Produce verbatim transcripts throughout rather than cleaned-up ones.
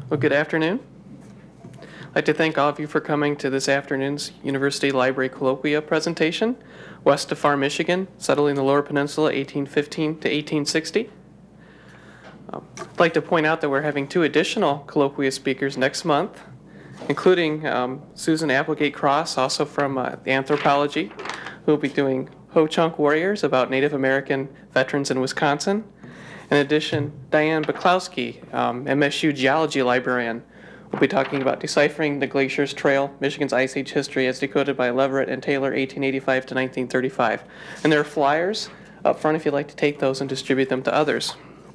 Well, good afternoon. I'd like to thank all of you for coming to this afternoon's University Library Colloquia presentation, West of Far Michigan, Settling the Lower Peninsula, eighteen fifteen to eighteen sixty. Um, I'd like to point out that we're having two additional colloquia speakers next month, including um, Susan Applegate Cross, also from uh, the Anthropology, who will be doing Ho-Chunk Warriors about Native American veterans in Wisconsin. In addition, Diane Buklowski, um, M S U geology librarian, will be talking about Deciphering the Glaciers Trail, Michigan's Ice Age History as Decoded by Leverett and Taylor, eighteen eighty-five to nineteen thirty-five. And there are flyers up front if you'd like to take those and distribute them to others.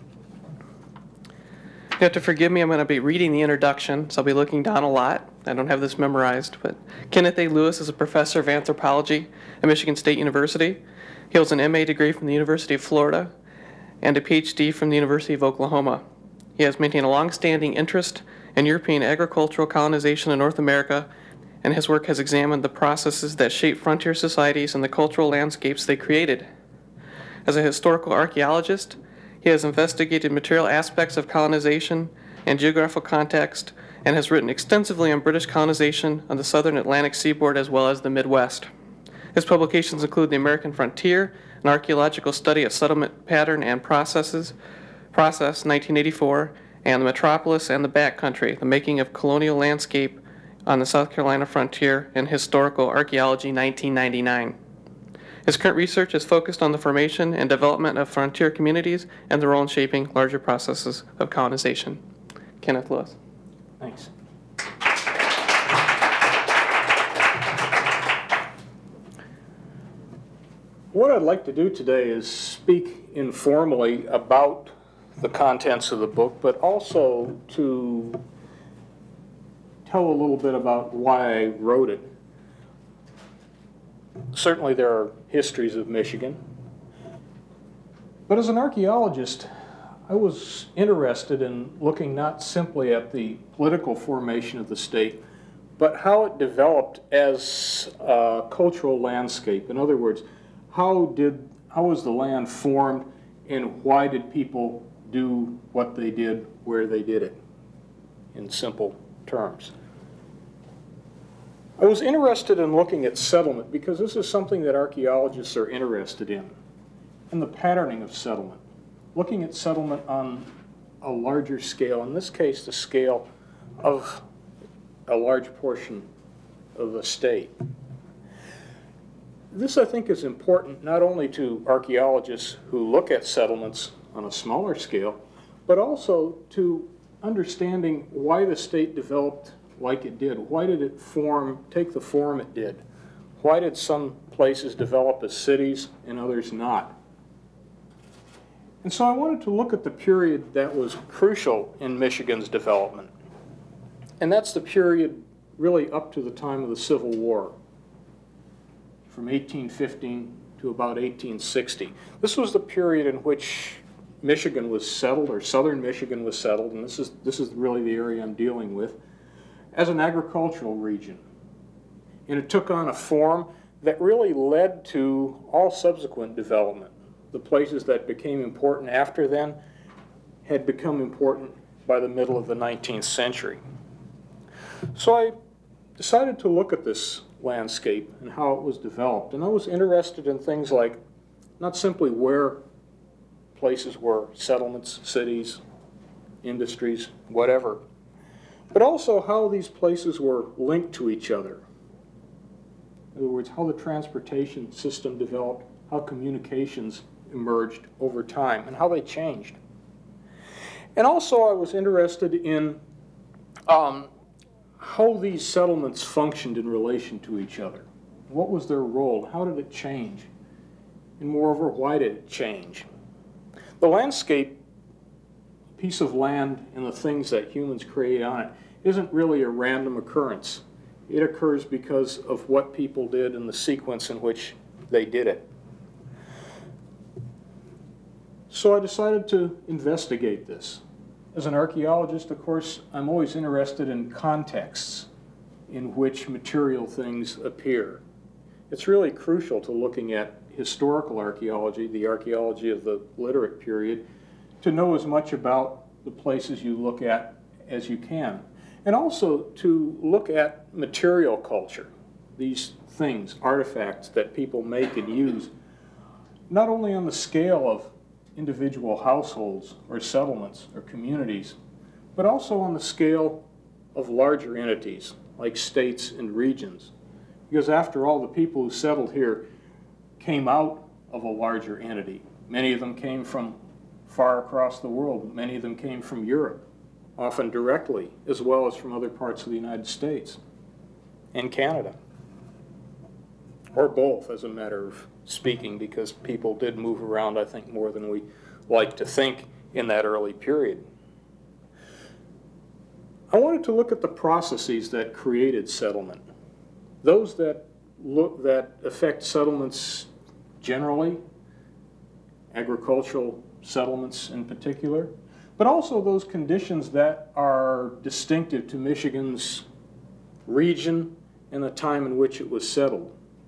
You have to forgive me, I'm going to be reading the introduction, so I'll be looking down a lot. I don't have this memorized, but Kenneth A. Lewis is a professor of anthropology at Michigan State University. He holds an M A degree from the University of Florida and a P H D from the University of Oklahoma. He has maintained a long-standing interest in European agricultural colonization in North America, and his work has examined the processes that shape frontier societies and the cultural landscapes they created. As a historical archaeologist, he has investigated material aspects of colonization and geographical context and has written extensively on British colonization on the southern Atlantic seaboard as well as the Midwest. His publications include The American Frontier, an archaeological study of settlement pattern and processes, process, nineteen eighty-four, and The Metropolis and the Backcountry, the making of colonial landscape on the South Carolina frontier and historical archaeology, nineteen ninety-nine. His current research is focused on the formation and development of frontier communities and their role in shaping larger processes of colonization. Kenneth Lewis. Thanks. What I'd like to do today is speak informally about the contents of the book, but also to tell a little bit about why I wrote it. Certainly there are histories of Michigan, but as an archaeologist, I was interested in looking not simply at the political formation of the state, but how it developed as a cultural landscape. In other words, how did how was the land formed, and why did people do what they did where they did it, in simple terms. I was interested in looking at settlement because this is something that archaeologists are interested in, and the patterning of settlement. Looking at settlement on a larger scale, in this case the scale of a large portion of the state. This, I think, is important not only to archaeologists who look at settlements on a smaller scale, but also to understanding why the state developed like it did. Why did it form, take the form it did? Why did some places develop as cities and others not? And so I wanted to look at the period that was crucial in Michigan's development. And that's the period really up to the time of the Civil War, from eighteen fifteen to about eighteen sixty. This was the period in which Michigan was settled, or southern Michigan was settled, and this is, this is really the area I'm dealing with, as an agricultural region. And it took on a form that really led to all subsequent development. The places that became important after then had become important by the middle of the nineteenth century. So I decided to look at this landscape and how it was developed. And I was interested in things like not simply where places were, settlements, cities, industries, whatever, but also how these places were linked to each other. In other words, how the transportation system developed, how communications emerged over time, and how they changed. And also I was interested in um, how these settlements functioned in relation to each other. What was their role? How did it change? And moreover, why did it change? The landscape, piece of land, and the things that humans create on it isn't really a random occurrence. It occurs because of what people did and the sequence in which they did it. So I decided to investigate this. As an archaeologist, of course, I'm always interested in contexts in which material things appear. It's really crucial to looking at historical archaeology, the archaeology of the literate period, to know as much about the places you look at as you can. And also to look at material culture, these things, artifacts that people make and use, not only on the scale of individual households or settlements or communities, but also on the scale of larger entities like states and regions. Because after all, the people who settled here came out of a larger entity. Many of them came from far across the world. Many of them came from Europe, often directly, as well as from other parts of the United States and Canada. Or both, as a matter of speaking, because people did move around, I think, more than we like to think in that early period. I wanted to look at the processes that created settlement. Those that look that affect settlements generally, agricultural settlements in particular, but also those conditions that are distinctive to Michigan's region and the time in which it was settled.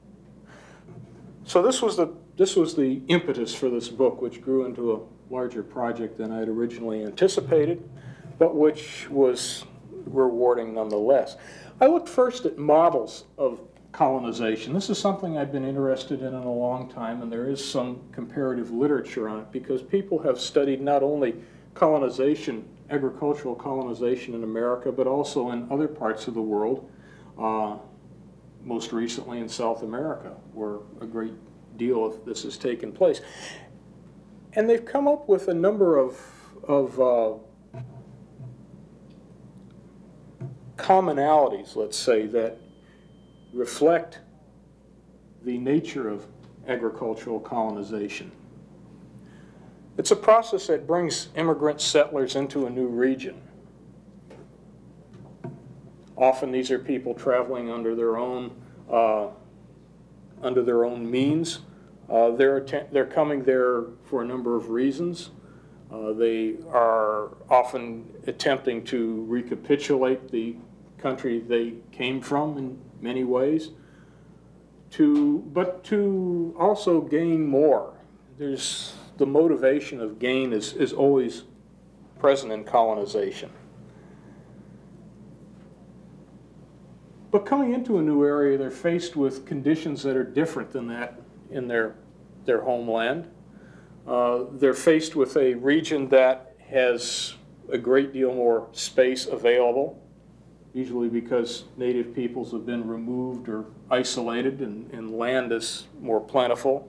So this was the this was the impetus for this book, which grew into a larger project than I had originally anticipated, but which was rewarding nonetheless. I looked first at models of colonization. This is something I've been interested in in a long time, and there is some comparative literature on it because people have studied not only colonization, agricultural colonization in America, but also in other parts of the world, uh, most recently in South America, where a great deal of this has taken place. And they've come up with a number of, of uh, commonalities, let's say, that reflect the nature of agricultural colonization. It's a process that brings immigrant settlers into a new region. Often these are people traveling under their own uh, under their own means. Uh, they're att- they're coming there for a number of reasons. Uh, they are often attempting to recapitulate the country they came from in many ways, to but to also gain more. There's the motivation of gain is, is always present in colonization. But coming into a new area, they're faced with conditions that are different than that in their, their homeland. Uh, they're faced with a region that has a great deal more space available, usually because native peoples have been removed or isolated and, and land is more plentiful.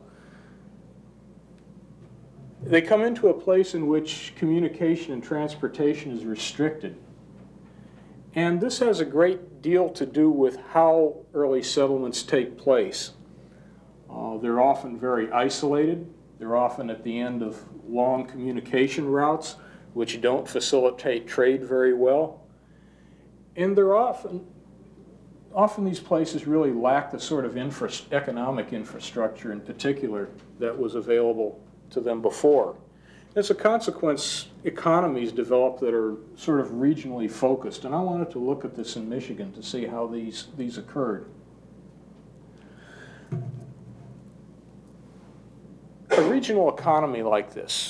They come into a place in which communication and transportation is restricted. And this has a great deal to do with how early settlements take place. Uh, they're often very isolated. They're often at the end of long communication routes, which don't facilitate trade very well. And they're often, often these places really lack the sort of infra- economic infrastructure in particular that was available to them before. As a consequence, economies develop that are sort of regionally focused, and I wanted to look at this in Michigan to see how these, these occurred. A regional economy like this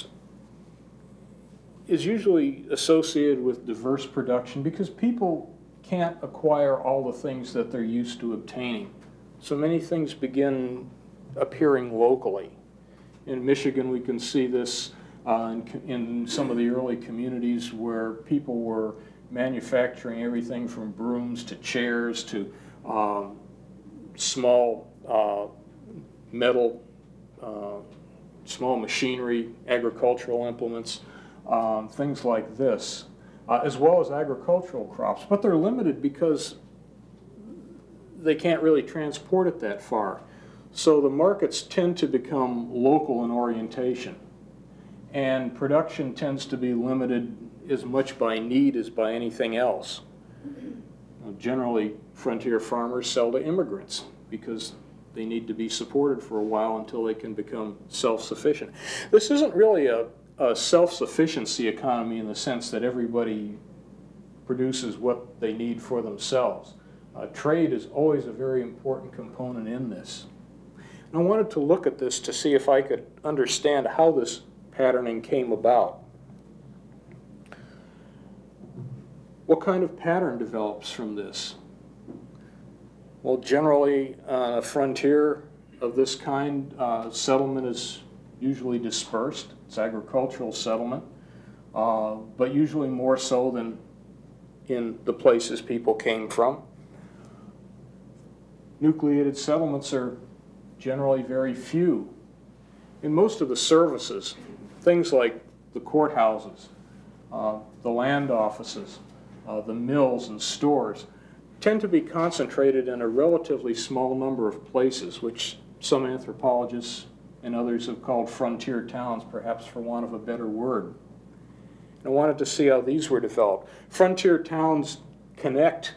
is usually associated with diverse production because people can't acquire all the things that they're used to obtaining. So many things begin appearing locally. In Michigan, we can see this uh, in, in some of the early communities where people were manufacturing everything from brooms to chairs to um, small uh, metal, uh, small machinery, agricultural implements, um, things like this, uh, as well as agricultural crops. But they're limited because they can't really transport it that far. So the markets tend to become local in orientation, and production tends to be limited as much by need as by anything else. Now, generally, frontier farmers sell to immigrants because they need to be supported for a while until they can become self-sufficient. This isn't really a, a self-sufficiency economy in the sense that everybody produces what they need for themselves. Uh, trade is always a very important component in this. I wanted to look at this to see if I could understand how this patterning came about. What kind of pattern develops from this? Well, generally, on a frontier of this kind, uh, settlement is usually dispersed. It's agricultural settlement, uh, but usually more so than in the places people came from. Nucleated settlements are generally very few. In most of the services, things like the courthouses, uh, the land offices, uh, the mills and stores, tend to be concentrated in a relatively small number of places, which some anthropologists and others have called frontier towns, perhaps for want of a better word. I wanted to see how these were developed. Frontier towns connect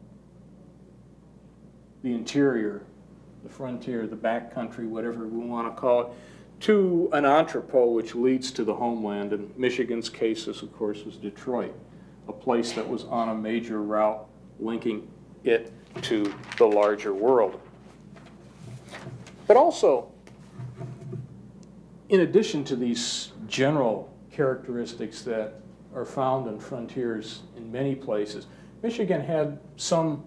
the interior, the frontier, the backcountry, whatever we want to call it, to an entrepot which leads to the homeland. In Michigan's case, of course, was Detroit, a place that was on a major route linking it to the larger world. But also, in addition to these general characteristics that are found in frontiers in many places, Michigan had some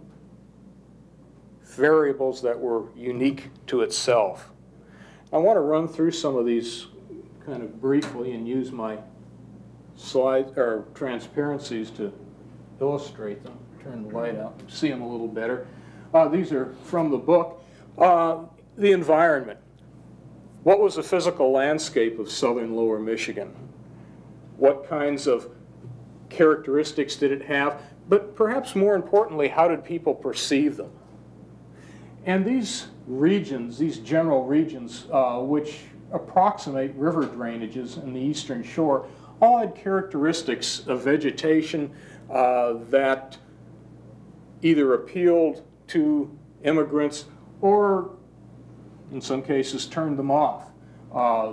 variables that were unique to itself. I want to run through some of these kind of briefly and use my slides or transparencies to illustrate them. Turn the light out and see them a little better. Uh, these are from the book. Uh, the environment. What was the physical landscape of southern lower Michigan? What kinds of characteristics did it have? But perhaps more importantly, how did people perceive them? And these regions, these general regions, uh, which approximate river drainages in the eastern shore, all had characteristics of vegetation uh, that either appealed to immigrants or, in some cases, turned them off. Uh,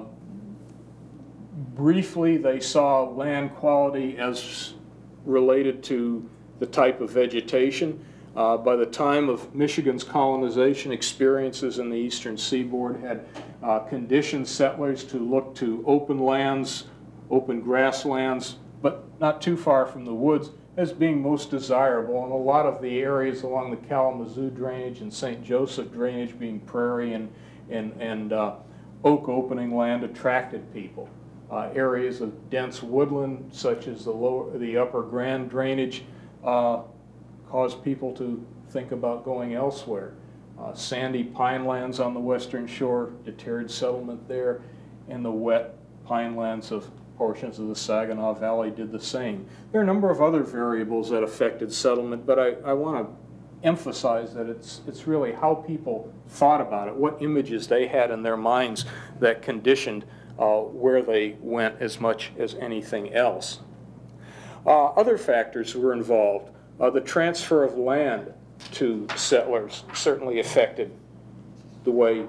briefly, they saw land quality as related to the type of vegetation. Uh, by the time of Michigan's colonization, experiences in the eastern seaboard had uh, conditioned settlers to look to open lands, open grasslands, but not too far from the woods, as being most desirable. And a lot of the areas along the Kalamazoo drainage and Saint Joseph drainage being prairie and, and, and uh, oak opening land attracted people. Uh, areas of dense woodland, such as the, lower, the upper Grand drainage, uh, caused people to think about going elsewhere. Uh, sandy pine lands on the western shore deterred settlement there, and the wet pine lands of portions of the Saginaw Valley did the same. There are a number of other variables that affected settlement, but I, I want to emphasize that it's, it's really how people thought about it, what images they had in their minds that conditioned uh, where they went as much as anything else. Uh, other factors were involved. Uh, the transfer of land to settlers certainly affected the way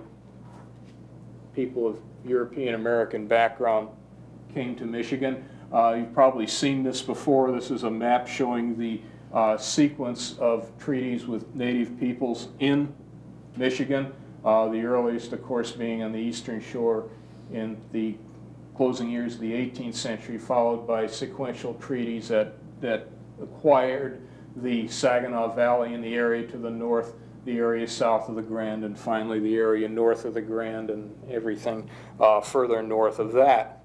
people of European American background came to Michigan. Uh, you've probably seen this before. This is a map showing the uh, sequence of treaties with native peoples in Michigan. Uh, the earliest, of course, being on the eastern shore in the closing years of the eighteenth century, followed by sequential treaties that, that acquired the Saginaw Valley in the area to the north, the area south of the Grand, and finally the area north of the Grand and everything uh, further north of that.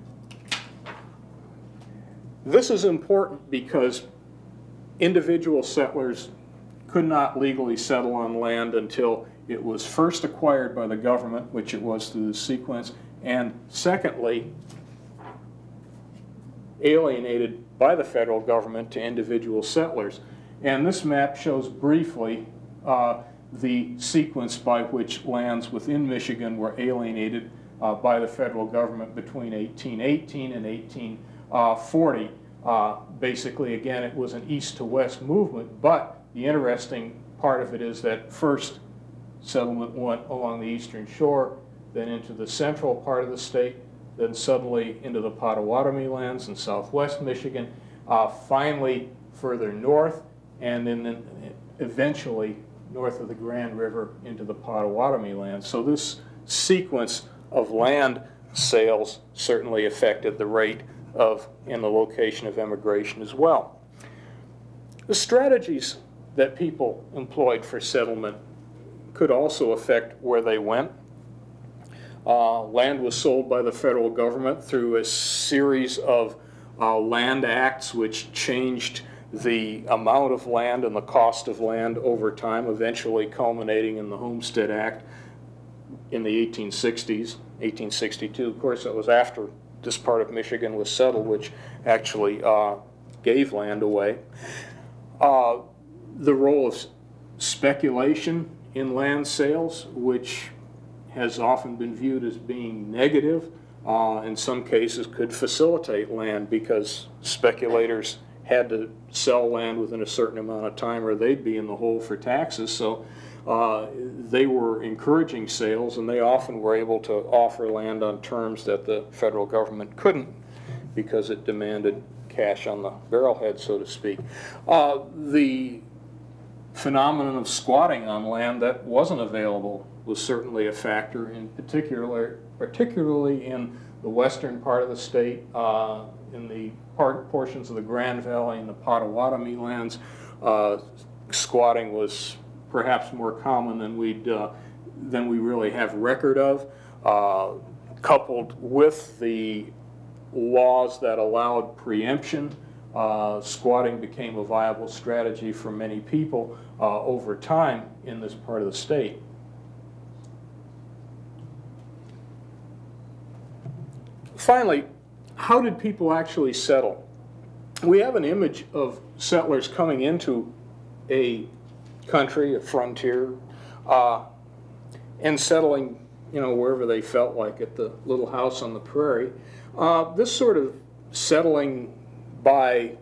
This is important because individual settlers could not legally settle on land until it was first acquired by the government, which it was through the sequence, and secondly, alienated by the federal government to individual settlers. And this map shows briefly uh, the sequence by which lands within Michigan were alienated uh, by the federal government between eighteen eighteen and eighteen forty. Uh, basically, again, it was an east to west movement, but the interesting part of it is that first settlement went along the eastern shore, then into the central part of the state, then suddenly into the Potawatomi lands in southwest Michigan, uh, finally further north, and then, then eventually north of the Grand River into the Potawatomi lands. So this sequence of land sales certainly affected the rate of and the location of immigration as well. The strategies that people employed for settlement could also affect where they went. Uh, land was sold by the federal government through a series of uh, land acts which changed the amount of land and the cost of land over time, eventually culminating in the Homestead Act in the eighteen sixties, eighteen sixty-two. Of course, that was after this part of Michigan was settled, which actually uh, gave land away. Uh, the role of speculation in land sales, which has often been viewed as being negative, uh, in some cases could facilitate land because speculators had to sell land within a certain amount of time or they'd be in the hole for taxes. So uh, they were encouraging sales, and they often were able to offer land on terms that the federal government couldn't because it demanded cash on the barrelhead, so to speak. Uh, the phenomenon of squatting on land that wasn't available was certainly a factor, in particular, particularly in the western part of the state, uh, in the part, portions of the Grand Valley and the Potawatomi lands. Uh, squatting was perhaps more common than we'd uh, than we really have record of, uh, coupled with the laws that allowed preemption. Uh, squatting became a viable strategy for many people uh, over time in this part of the state. Finally, how did people actually settle? We have an image of settlers coming into a country, a frontier, uh, and settling, you know, wherever they felt like, at the little house on the prairie. Uh, this sort of settling by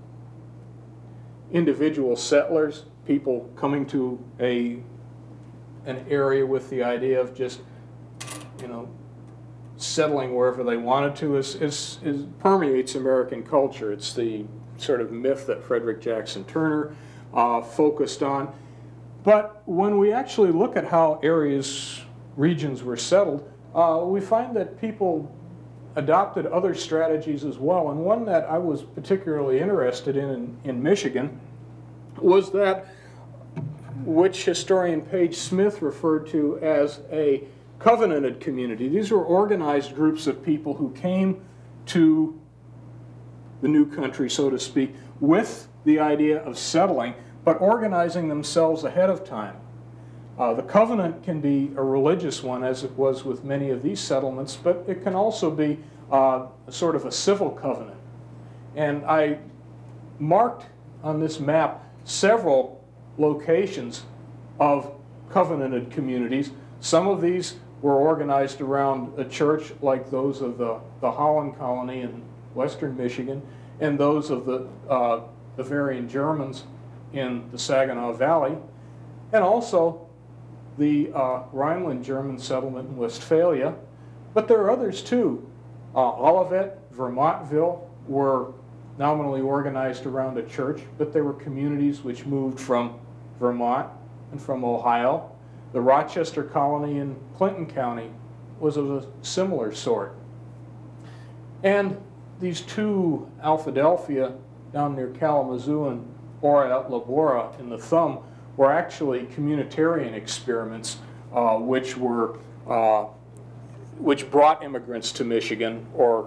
individual settlers, people coming to a an area with the idea of just, you know, settling wherever they wanted to, is, is, is permeates American culture. It's the sort of myth that Frederick Jackson Turner uh, focused on. But when we actually look at how areas, regions were settled, uh, we find that people adopted other strategies as well. And one that I was particularly interested in in, in Michigan was that which historian Page Smith referred to as a covenanted community. These were organized groups of people who came to the new country, so to speak, with the idea of settling, but organizing themselves ahead of time. Uh, the covenant can be a religious one, as it was with many of these settlements, but it can also be uh, sort of a civil covenant. And I marked on this map several locations of covenanted communities. Some of these were organized around a church, like those of the, the Holland Colony in western Michigan, and those of the uh, Bavarian Germans in the Saginaw Valley, and also the uh, Rhineland German settlement in Westphalia. But there are others too. Uh, Olivet, Vermontville were nominally organized around a church, but there were communities which moved from Vermont and from Ohio. The Rochester Colony in Clinton County was of a similar sort. And these two, Alphadelphia down near Kalamazoo and Ora et Labora in the Thumb, were actually communitarian experiments uh, which were uh, which brought immigrants to Michigan, or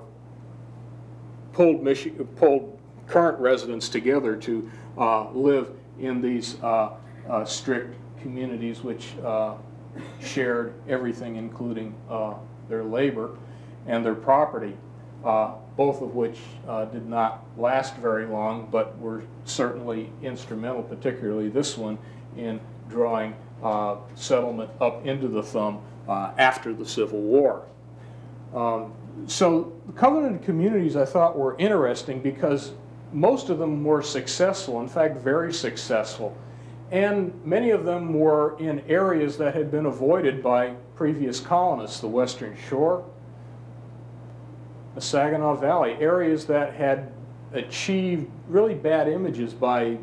pulled, Michi- pulled current residents together to uh, live in these uh, uh, strict communities which uh, shared everything, including uh, their labor and their property, uh, both of which uh, did not last very long, but were certainly instrumental, particularly this one, in drawing uh, settlement up into the Thumb uh, after the Civil War. Um, so the covenanted communities, I thought, were interesting because most of them were successful, in fact very successful. And many of them were in areas that had been avoided by previous colonists, the Western Shore, the Saginaw Valley, areas that had achieved really bad images by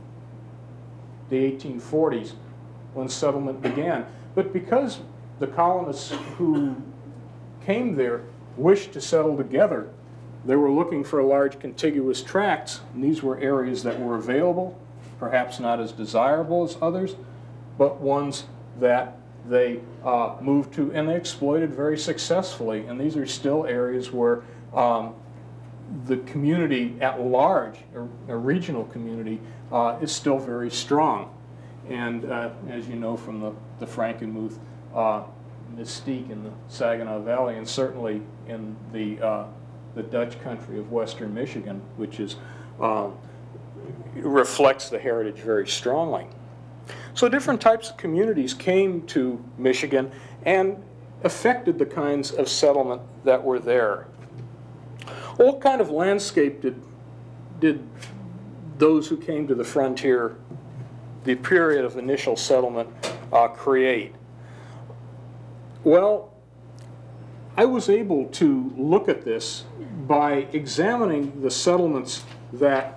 the eighteen forties when settlement began. But because the colonists who came there wished to settle together, they were looking for large contiguous tracts, and these were areas that were available perhaps not as desirable as others, but ones that they uh, moved to and they exploited very successfully. And these are still areas where um, the community at large, or a regional community, uh, is still very strong. And uh, as you know from the, the Frankenmuth uh, mystique in the Saginaw Valley, and certainly in the, uh, the Dutch country of western Michigan, which is, uh, reflects the heritage very strongly. So different types of communities came to Michigan and affected the kinds of settlement that were there. What kind of landscape did, did those who came to the frontier, the period of initial settlement, uh, create? Well, I was able to look at this by examining the settlements that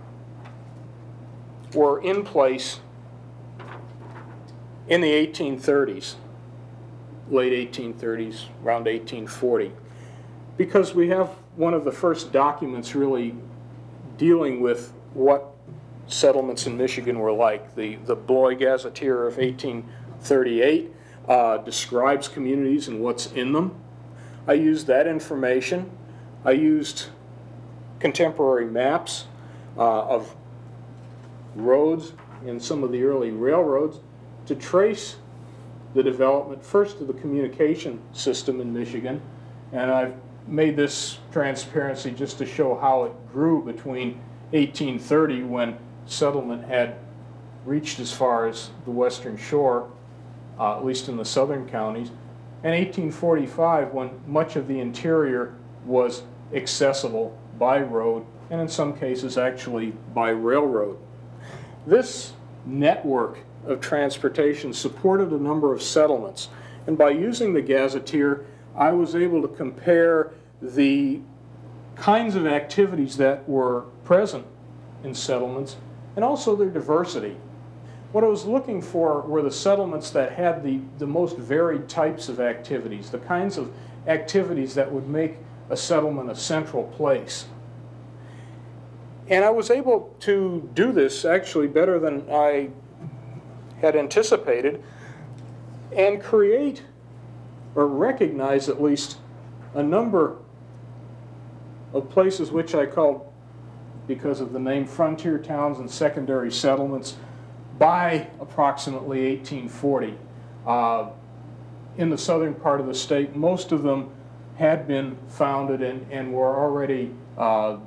were in place in the eighteen thirties, late eighteen thirties, around eighteen forty, because we have one of the first documents really dealing with what settlements in Michigan were like. The, the Blois Gazetteer of eighteen thirty-eight uh, describes communities and what's in them. I used that information. I used contemporary maps uh, of roads and some of the early railroads to trace the development first of the communication system in Michigan. And I've made this transparency just to show how it grew between eighteen thirty, when settlement had reached as far as the western shore, uh, at least in the southern counties, and eighteen forty-five, when much of the interior was accessible by road, and in some cases actually by railroad. This network of transportation supported a number of settlements, and by using the Gazetteer, I was able to compare the kinds of activities that were present in settlements and also their diversity. What I was looking for were the settlements that had the, the most varied types of activities, the kinds of activities that would make a settlement a central place. And I was able to do this actually better than I had anticipated, and create or recognize at least a number of places which I called, because of the name, frontier towns and secondary settlements by approximately eighteen forty. Uh, in the southern part of the state, most of them had been founded and, and were already uh,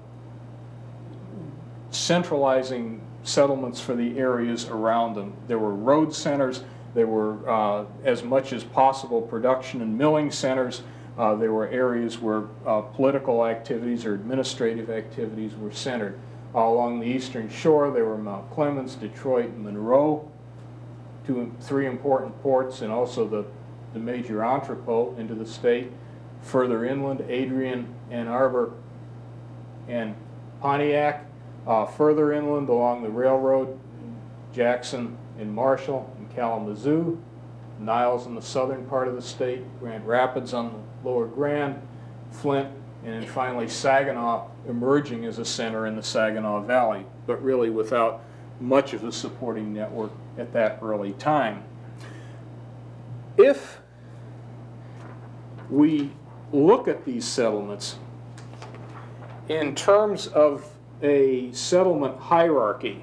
centralizing settlements for the areas around them. There were road centers, there were uh, as much as possible production and milling centers, uh, there were areas where uh, political activities or administrative activities were centered. Uh, along the eastern shore there were Mount Clemens, Detroit, and Monroe, two, three important ports, and also the, the major entrepot into the state. Further inland, Adrian, Ann Arbor, and Pontiac. Uh, further inland along the railroad, Jackson and Marshall and Kalamazoo, Niles in the southern part of the state, Grand Rapids on the lower Grand, Flint, and then finally Saginaw emerging as a center in the Saginaw Valley, but really without much of a supporting network at that early time. If we look at these settlements in terms of a settlement hierarchy,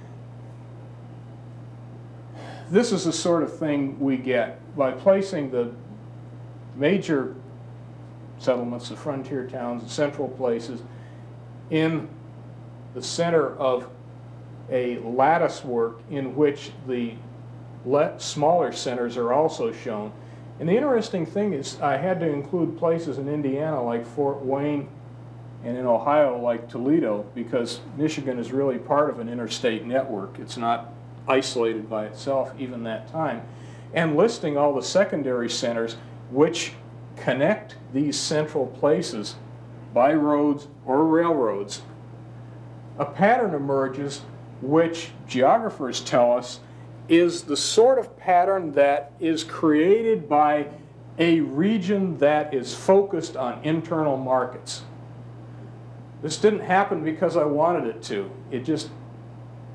this is the sort of thing we get by placing the major settlements, the frontier towns, the central places, in the center of a lattice work in which the smaller centers are also shown. And the interesting thing is I had to include places in Indiana like Fort Wayne and in Ohio like Toledo, because Michigan is really part of an interstate network. It's not isolated by itself even that time. And listing all the secondary centers which connect these central places by roads or railroads, a pattern emerges which geographers tell us is the sort of pattern that is created by a region that is focused on internal markets. This didn't happen because I wanted it to. It just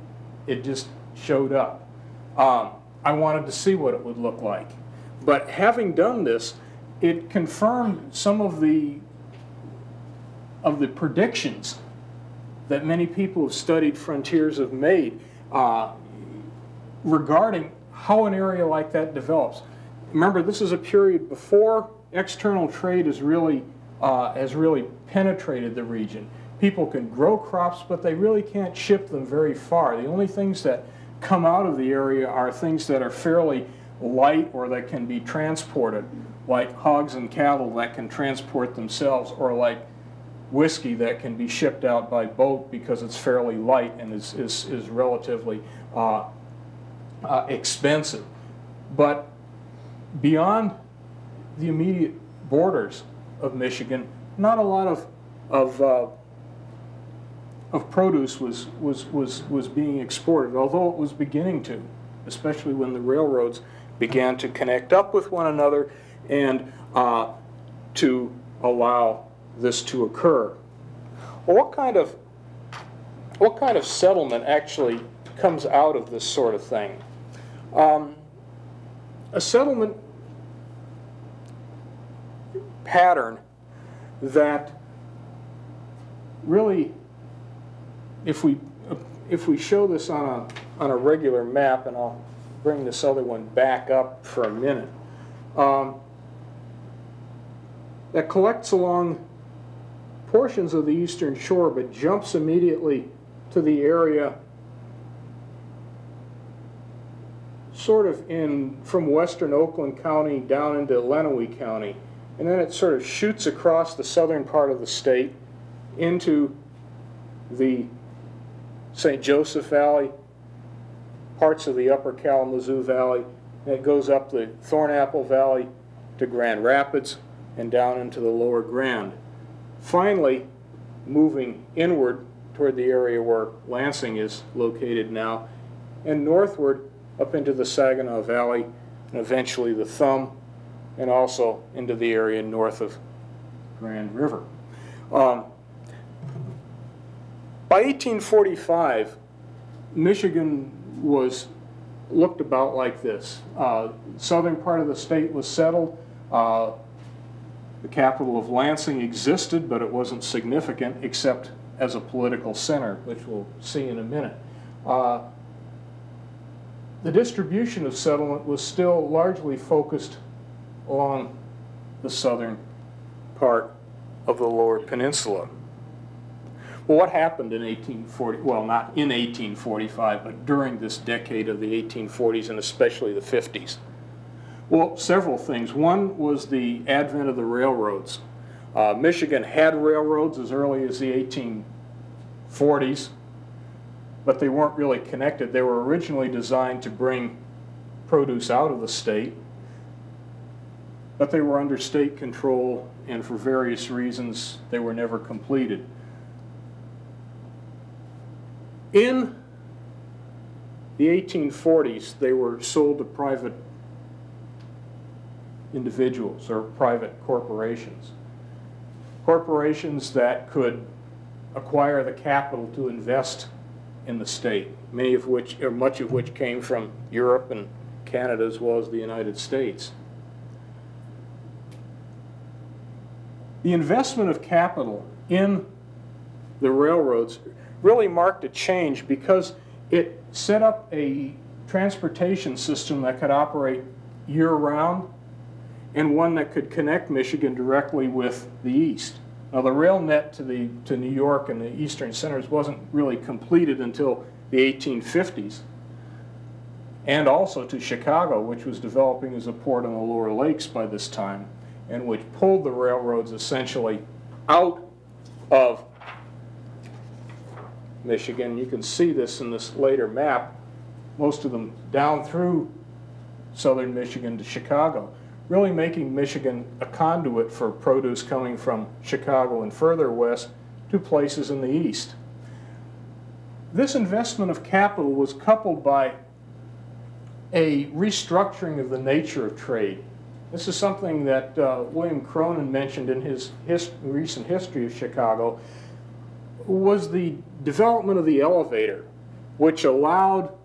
it just showed up. Um, I wanted to see what it would look like. But having done this, it confirmed some of the of the predictions that many people who have studied frontiers have made uh, regarding how an area like that develops. Remember, this is a period before external trade is really, uh, has really penetrated the region. People can grow crops, but they really can't ship them very far. The only things that come out of the area are things that are fairly light or that can be transported, like hogs and cattle that can transport themselves, or like whiskey that can be shipped out by boat because it's fairly light and is, is, is relatively uh, uh, expensive. But beyond the immediate borders of Michigan, not a lot of, of, uh, of produce was, was, was, was being exported, although it was beginning to, especially when the railroads began to connect up with one another and uh, to allow this to occur. Well, what kind of what kind of settlement actually comes out of this sort of thing? Um, a settlement pattern that really, if we if we show this on a on a regular map, and I'll bring this other one back up for a minute, um, that collects along portions of the eastern shore, but jumps immediately to the area sort of in from western Oakland County down into Lenawee County, and then it sort of shoots across the southern part of the state into the Saint Joseph Valley, parts of the upper Kalamazoo Valley, and it goes up the Thornapple Valley to Grand Rapids and down into the lower Grand. Finally, moving inward toward the area where Lansing is located now, and northward up into the Saginaw Valley, and eventually the Thumb, and also into the area north of Grand River. Um, by eighteen forty-five, Michigan was looked about like this. Uh, southern part of the state was settled. Uh, The capital of Lansing existed, but it wasn't significant except as a political center, which we'll see in a minute. Uh, the distribution of settlement was still largely focused along the southern part of the Lower Peninsula. Well, what happened in eighteen forty? Well, not in eighteen forty-five, but during this decade of the eighteen forties and especially the fifties. Well, several things. One was the advent of the railroads. Uh, Michigan had railroads as early as the eighteen forties, but they weren't really connected. They were originally designed to bring produce out of the state, but they were under state control, and for various reasons, they were never completed. In the eighteen forties, they were sold to private individuals or private corporations. Corporations that could acquire the capital to invest in the state, many of which, or much of which came from Europe and Canada as well as the United States. The investment of capital in the railroads really marked a change because it set up a transportation system that could operate year-round and one that could connect Michigan directly with the east. Now, the rail net to, the, to New York and the eastern centers wasn't really completed until the eighteen fifties, and also to Chicago, which was developing as a port on the lower lakes by this time, and which pulled the railroads essentially out of Michigan. You can see this in this later map, most of them down through southern Michigan to Chicago, really making Michigan a conduit for produce coming from Chicago and further west to places in the east. This investment of capital was coupled by a restructuring of the nature of trade. This is something that uh, William Cronin mentioned in his his recent history of Chicago, was the development of the elevator which allowed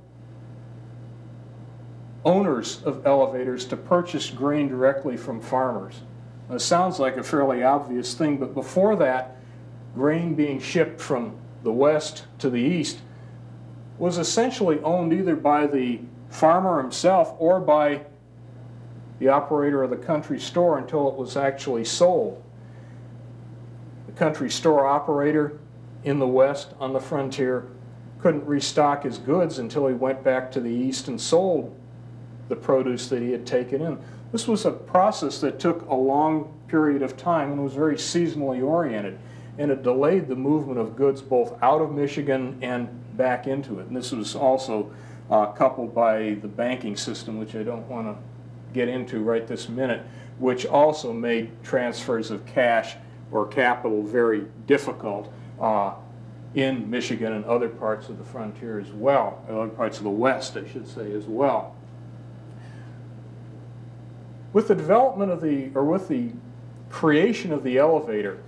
owners of elevators to purchase grain directly from farmers. Now, it sounds like a fairly obvious thing, but before that, grain being shipped from the west to the east was essentially owned either by the farmer himself or by the operator of the country store until it was actually sold. The country store operator in the west on the frontier couldn't restock his goods until he went back to the east and sold the produce that he had taken in. This was a process that took a long period of time and was very seasonally oriented, and it delayed the movement of goods both out of Michigan and back into it. And this was also uh, coupled by the banking system, which I don't want to get into right this minute, which also made transfers of cash or capital very difficult uh, in Michigan and other parts of the frontier as well, other parts of the West, I should say, as well. With the development of the, or with the creation of the elevator,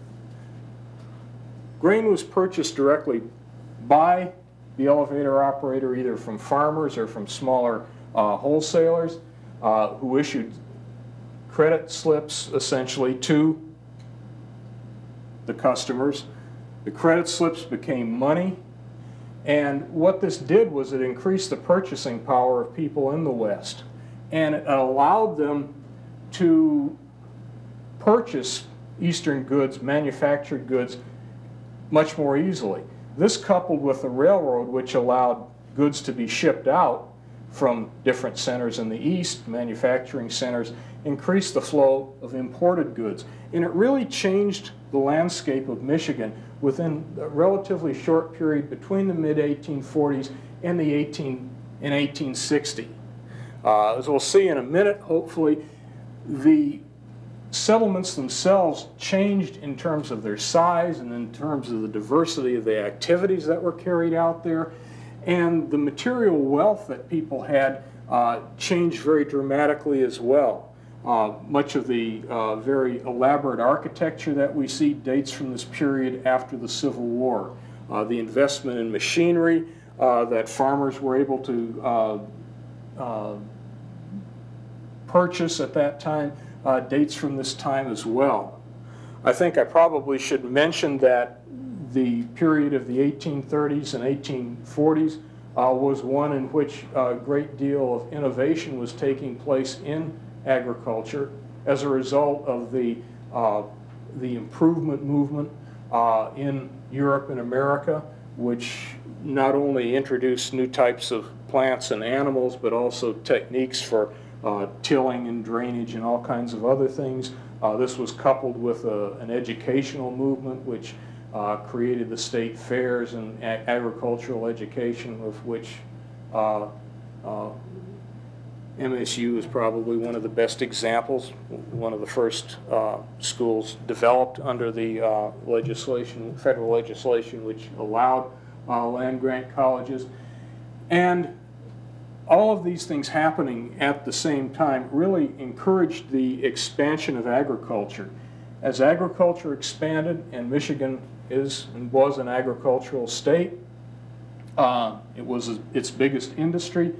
grain was purchased directly by the elevator operator, either from farmers or from smaller uh, wholesalers uh, who issued credit slips essentially to the customers. The credit slips became money, and what this did was it increased the purchasing power of people in the West, and it allowed them to purchase Eastern goods, manufactured goods, much more easily. This, coupled with the railroad, which allowed goods to be shipped out from different centers in the East, manufacturing centers, increased the flow of imported goods. And it really changed the landscape of Michigan within a relatively short period between the mid eighteen forties and the eighteen and eighteen sixty. Uh, as we'll see in a minute, hopefully, the settlements themselves changed in terms of their size and in terms of the diversity of the activities that were carried out there, and the material wealth that people had uh, changed very dramatically as well. Uh, much of the uh, very elaborate architecture that we see dates from this period after the Civil War. Uh, the investment in machinery uh, that farmers were able to uh, uh, purchase at that time uh, dates from this time as well. I think I probably should mention that the period of the eighteen thirties and eighteen forties uh, was one in which a great deal of innovation was taking place in agriculture as a result of the, uh, the improvement movement uh, in Europe and America, which not only introduced new types of plants and animals, but also techniques for uh, tilling and drainage and all kinds of other things. Uh, this was coupled with a, an educational movement which uh, created the state fairs and ag agricultural education, of which uh, uh, M S U is probably one of the best examples, one of the first uh, schools developed under the uh, legislation, federal legislation, which allowed uh, land-grant colleges. And all of these things happening at the same time really encouraged the expansion of agriculture. As agriculture expanded, and Michigan is and was an agricultural state, uh, it was its biggest industry.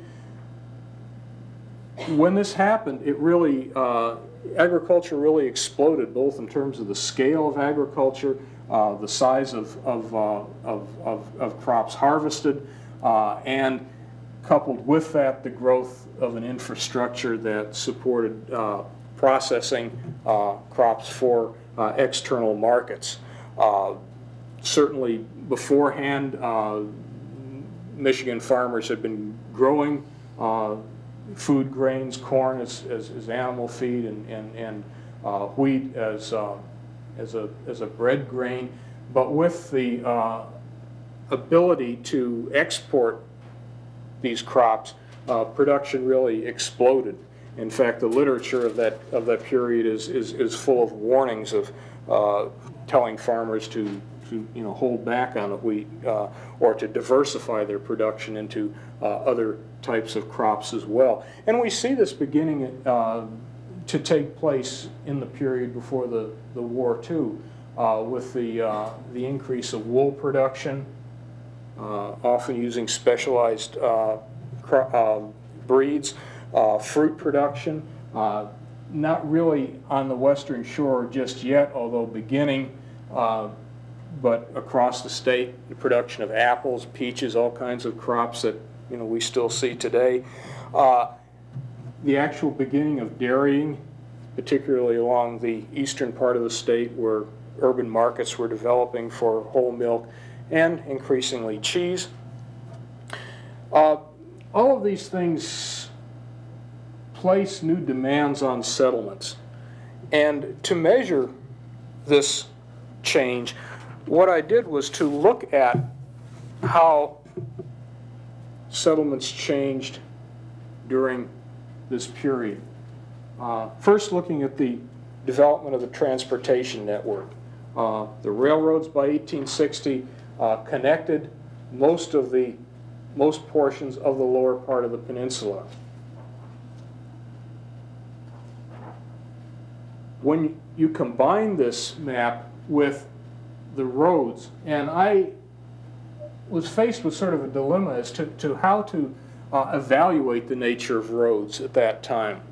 When this happened, it really, uh, agriculture really exploded, both in terms of the scale of agriculture, uh, the size of, of, uh, of, of, of crops harvested, uh, and coupled with that, the growth of an infrastructure that supported uh, processing uh, crops for uh, external markets. Uh, certainly beforehand, uh, Michigan farmers had been growing uh, food grains, corn as, as, as animal feed, and, and, and uh, wheat as, uh, as, a, as a bread grain. But with the uh, ability to export these crops, uh, production really exploded. In fact, the literature of that, of that period is, is, is full of warnings of uh, telling farmers to, to you know, hold back on the wheat uh, or to diversify their production into uh, other types of crops as well. And we see this beginning uh, to take place in the period before the, the war too, uh, with the, uh, the increase of wool production, uh, often using specialized uh, uh, breeds, uh, fruit production, uh, not really on the western shore just yet, although beginning, uh, but across the state, the production of apples, peaches, all kinds of crops that, you know, we still see today. Uh, the actual beginning of dairying, particularly along the eastern part of the state where urban markets were developing for whole milk and increasingly cheese. Uh, all of these things place new demands on settlements. And to measure this change, what I did was to look at how settlements changed during this period. Uh, first, looking at the development of the transportation network. Uh, the railroads by eighteen sixty uh, connected most of the most portions of the lower part of the peninsula. When you combine this map with the roads, and I was faced with sort of a dilemma as to, to how to uh, evaluate the nature of roads at that time.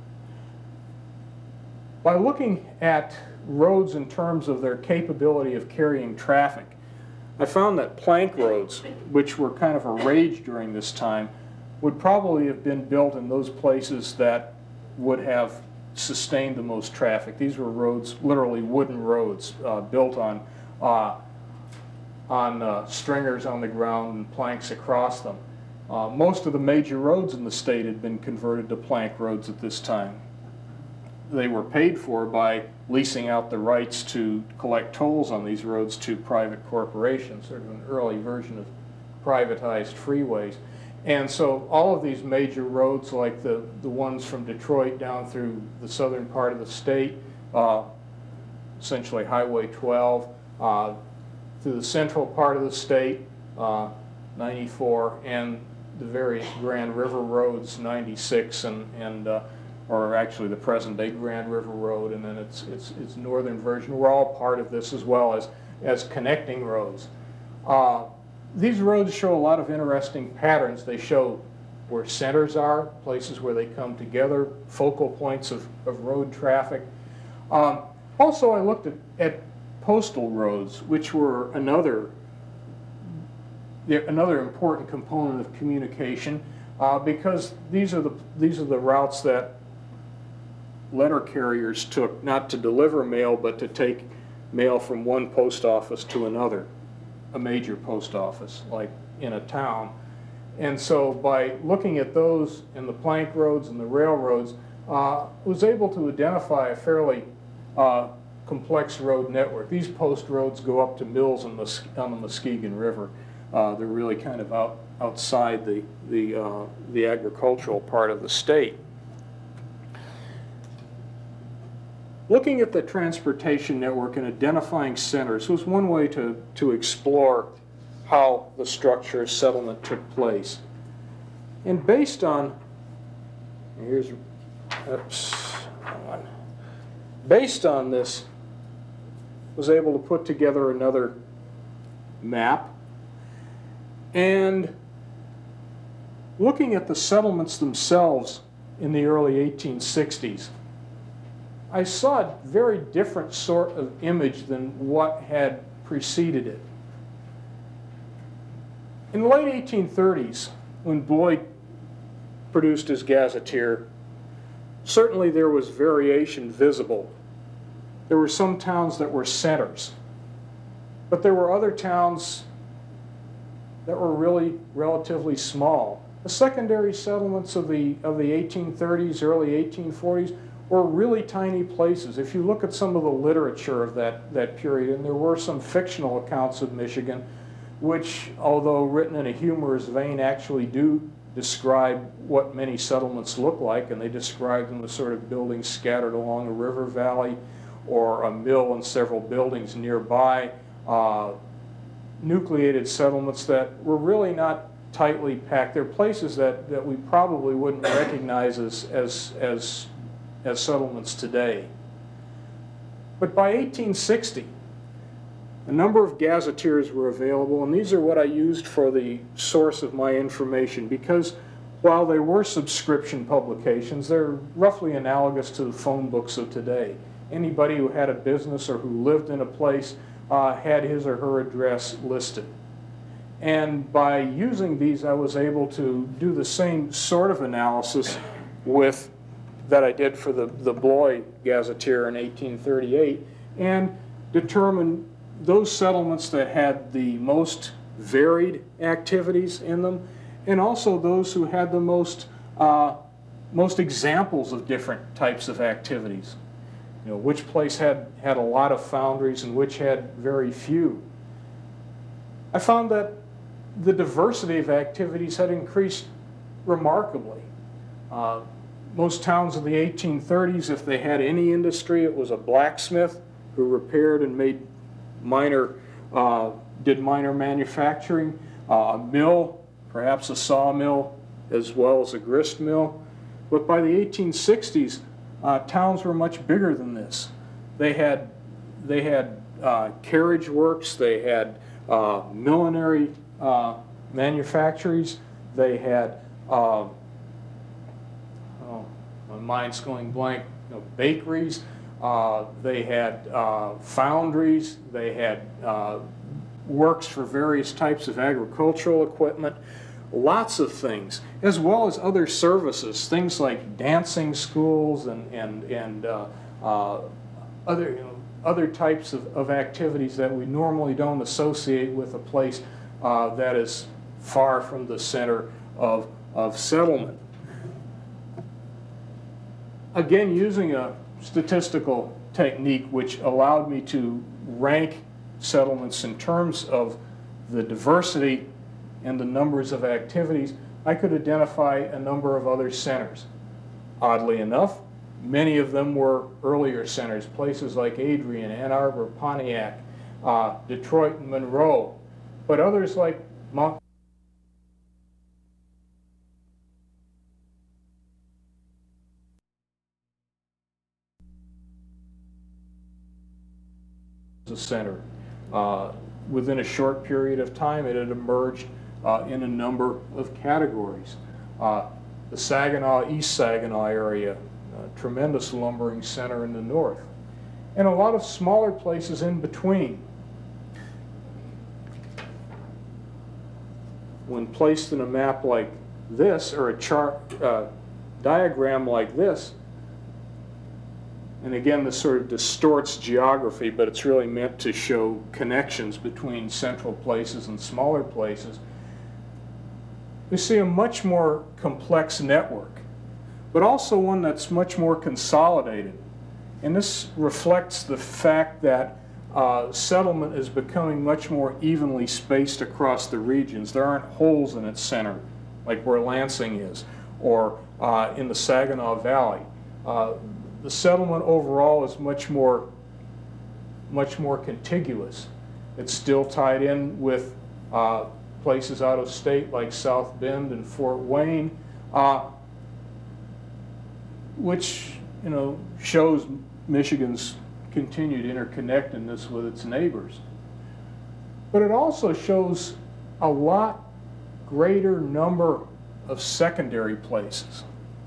By looking at roads in terms of their capability of carrying traffic, I found that plank roads, which were kind of a rage during this time, would probably have been built in those places that would have sustained the most traffic. These were roads, literally wooden roads, uh, built on, uh, on uh, stringers on the ground and planks across them. Uh, most of the major roads in the state had been converted to plank roads at this time. They were paid for by leasing out the rights to collect tolls on these roads to private corporations, sort of an early version of privatized freeways. And so all of these major roads, like the, the ones from Detroit down through the southern part of the state, uh, essentially Highway twelve, uh, through the central part of the state, uh, ninety-four, and the various Grand River roads, ninety-six, and, and uh, or actually the present-day Grand River Road, and then its, its, its northern version, were all part of this, as well as, as connecting roads. Uh, these roads show a lot of interesting patterns. They show where centers are, places where they come together, focal points of, of road traffic. Um, also, I looked at, at postal roads, which were another, another important component of communication, uh, because these are the, these are the routes that letter carriers took, not to deliver mail, but to take mail from one post office to another, a major post office, like in a town. And so by looking at those and the plank roads and the railroads, uh, was able to identify a fairly uh, complex road network. These post roads go up to mills on the, on the Muskegon River. Uh, they're really kind of out, outside the, the, uh, the agricultural part of the state. Looking at the transportation network and identifying centers was one way to, to explore how the structure of settlement took place. And based on, here's, oops, hang on. Based on this, was able to put together another map. And looking at the settlements themselves in the early eighteen sixties, I saw a very different sort of image than what had preceded it. In the late eighteen thirties, when Boyd produced his gazetteer, certainly there was variation visible. There were some towns that were centers, but there were other towns that were really relatively small. The secondary settlements of the, of the eighteen thirties, early eighteen forties, were really tiny places. If you look at some of the literature of that, that period, and there were some fictional accounts of Michigan, which, although written in a humorous vein, actually do describe what many settlements look like, and they describe them as sort of buildings scattered along a river valley, or a mill and several buildings nearby, uh, nucleated settlements that were really not tightly packed. They're places that, that we probably wouldn't recognize as, as, as as settlements today. But by eighteen sixty, a number of gazetteers were available, and these are what I used for the source of my information, because while they were subscription publications, they're roughly analogous to the phone books of today. Anybody who had a business or who lived in a place uh, had his or her address listed. And by using these, I was able to do the same sort of analysis with that I did for the, the Blois Gazetteer in eighteen thirty-eight, and determine those settlements that had the most varied activities in them, and also those who had the most, uh, most examples of different types of activities. You know, which place had, had a lot of foundries and which had very few. I found that the diversity of activities had increased remarkably. Uh, most towns in the eighteen thirties, if they had any industry, it was a blacksmith who repaired and made minor, uh, did minor manufacturing, uh, a mill, perhaps a sawmill, as well as a grist mill. But by the eighteen sixties, uh, towns were much bigger than this. They had, they had uh, carriage works, they had uh, millinery uh, manufactories, they had, uh, oh, my mind's going blank, you know, bakeries, uh, they had uh, foundries, they had uh, works for various types of agricultural equipment, lots of things, as well as other services, things like dancing schools and, and, and uh, uh, other, you know, other types of, of activities that we normally don't associate with a place uh, that is far from the center of, of settlement. Again, using a statistical technique which allowed me to rank settlements in terms of the diversity and the numbers of activities, I could identify a number of other centers. Oddly enough, many of them were earlier centers, places like Adrian, Ann Arbor, Pontiac, uh, Detroit, and Monroe. But others like Mount a center. Uh, within a short period of time, it had emerged uh, in a number of categories. Uh, the Saginaw, East Saginaw area, a tremendous lumbering center in the north, and a lot of smaller places in between. When placed in a map like this, or a chart, uh, diagram like this, and again, this sort of distorts geography, but it's really meant to show connections between central places and smaller places. We see a much more complex network, but also one that's much more consolidated. And this reflects the fact that uh, settlement is becoming much more evenly spaced across the regions. There aren't holes in its center, like where Lansing is, or uh, in the Saginaw Valley. Uh, The settlement overall is much more, much more contiguous. It's still tied in with uh, places out of state like South Bend and Fort Wayne, uh, which, you know, shows Michigan's continued interconnectedness with its neighbors. But it also shows a lot greater number of secondary places.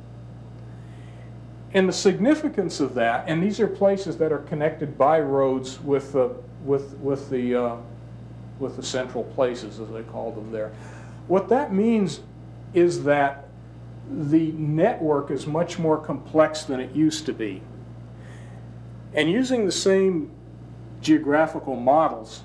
And the significance of that, and these are places that are connected by roads with the, with, with the, uh, with the central places, as they call them there. What that means is that the network is much more complex than it used to be. And using the same geographical models,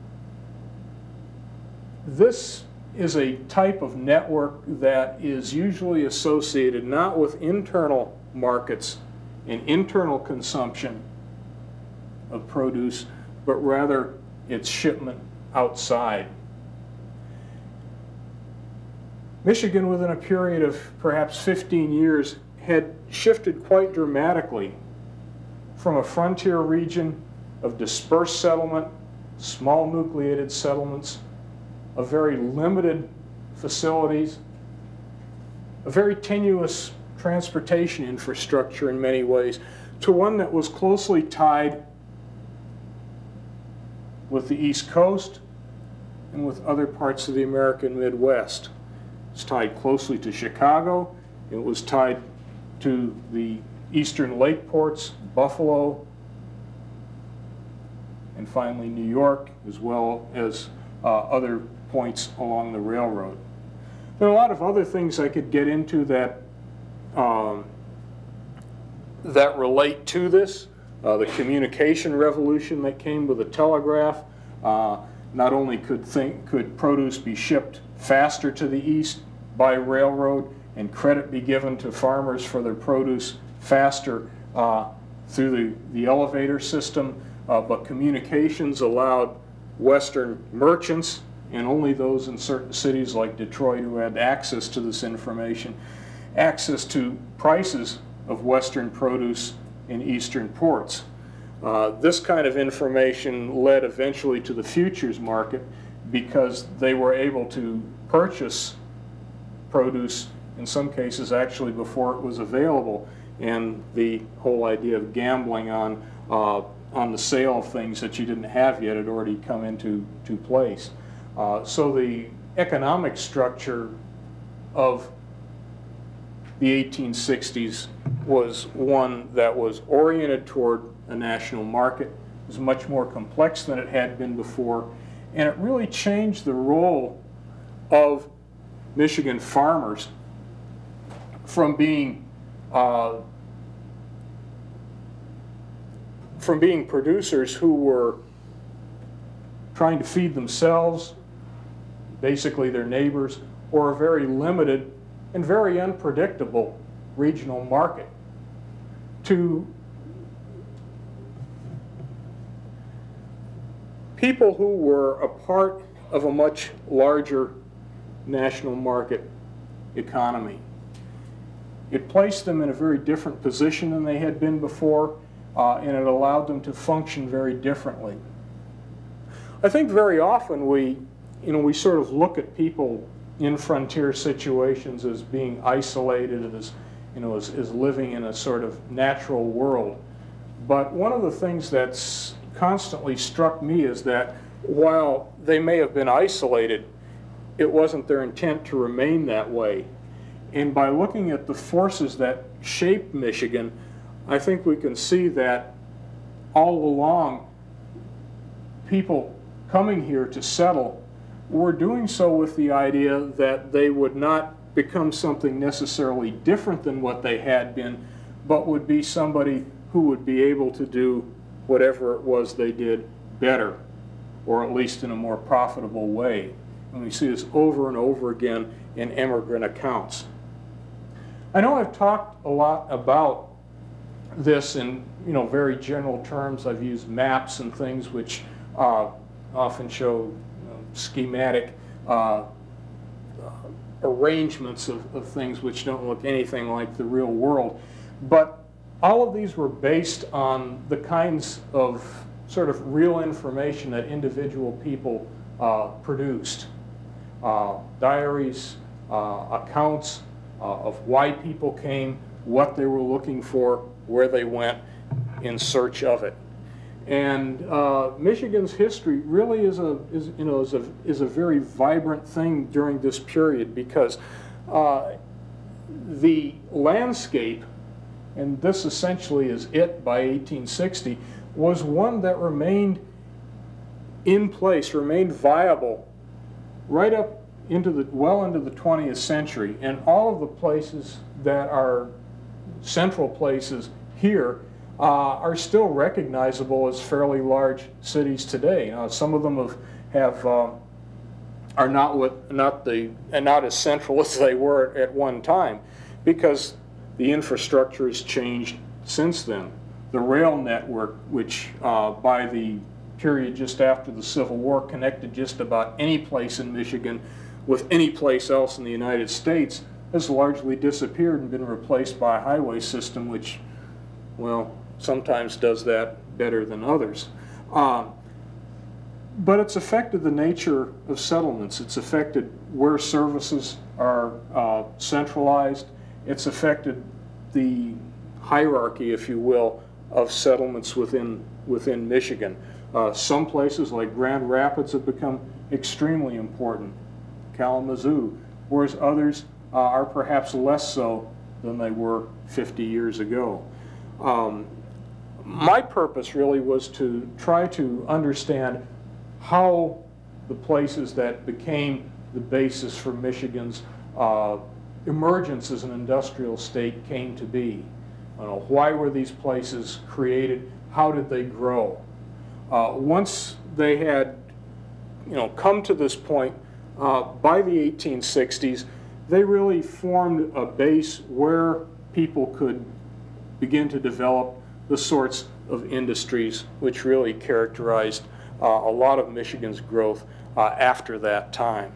this is a type of network that is usually associated not with internal markets and internal consumption of produce, but rather its shipment outside. Michigan, within a period of perhaps fifteen years, had shifted quite dramatically from a frontier region of dispersed settlement, small nucleated settlements, of very limited facilities, a very tenuous transportation infrastructure in many ways, to one that was closely tied with the East Coast and with other parts of the American Midwest. It's tied closely to Chicago. It was tied to the eastern lake ports, Buffalo, and finally New York, as well as uh, other points along the railroad. There are a lot of other things I could get into that um, that relate to this. Uh, the communication revolution that came with the telegraph. Uh, not only could think, could produce be shipped faster to the east by railroad, and credit be given to farmers for their produce faster uh, through the, the elevator system, uh, but communications allowed Western merchants, and only those in certain cities like Detroit who had access to this information, access to prices of Western produce in Eastern ports. Uh, this kind of information led eventually to the futures market because they were able to purchase produce, in some cases actually before it was available, and the whole idea of gambling on, uh, on the sale of things that you didn't have yet had already come into to place. Uh, so the economic structure of the eighteen sixties was one that was oriented toward a national market. It was much more complex than it had been before, and it really changed the role of Michigan farmers from being uh, from being producers who were trying to feed themselves, basically their neighbors, or a very limited and very unpredictable regional market, to people who were a part of a much larger national market economy. It placed them in a very different position than they had been before, uh, and it allowed them to function very differently. I think very often we, you know, we sort of look at people in frontier situations as being isolated, as, you know, as, as living in a sort of natural world. But one of the things that's constantly struck me is that while they may have been isolated, it wasn't their intent to remain that way. And by looking at the forces that shaped Michigan, I think we can see that all along, people coming here to settle were doing so with the idea that they would not become something necessarily different than what they had been, but would be somebody who would be able to do whatever it was they did better, or at least in a more profitable way. And we see this over and over again in immigrant accounts. I know I've talked a lot about this in, you know, very general terms. I've used maps and things which uh, often show you know, schematic uh, uh, arrangements of, of things which don't look anything like the real world. But all of these were based on the kinds of sort of real information that individual people uh, produced. Uh, diaries, uh, accounts uh, of why people came, what they were looking for, where they went in search of it. And uh, Michigan's history really is a, is, you know, is a, is a very vibrant thing during this period, because uh, the landscape, and this essentially is it by eighteen sixty, was one that remained in place, remained viable right up into the, well into the twentieth century. And all of the places that are central places here uh, are still recognizable as fairly large cities today. Now, some of them have, have uh, are not what, not the, and not as central as they were at one time, because the infrastructure has changed since then. The rail network, which uh, by the period just after the Civil War connected just about any place in Michigan with any place else in the United States, has largely disappeared and been replaced by a highway system which, well, sometimes does that better than others. Uh, but it's affected the nature of settlements. It's affected where services are uh, centralized. It's affected the hierarchy, if you will, of settlements within, within Michigan. Uh, some places like Grand Rapids have become extremely important, Kalamazoo, whereas others uh, are perhaps less so than they were fifty years ago. Um, my purpose really was to try to understand how the places that became the basis for Michigan's uh, emergence as an industrial state came to be. You know, why were these places created? How did they grow? Uh, once they had, you know, come to this point, uh, by the eighteen sixties, they really formed a base where people could begin to develop the sorts of industries which really characterized uh, a lot of Michigan's growth uh, after that time.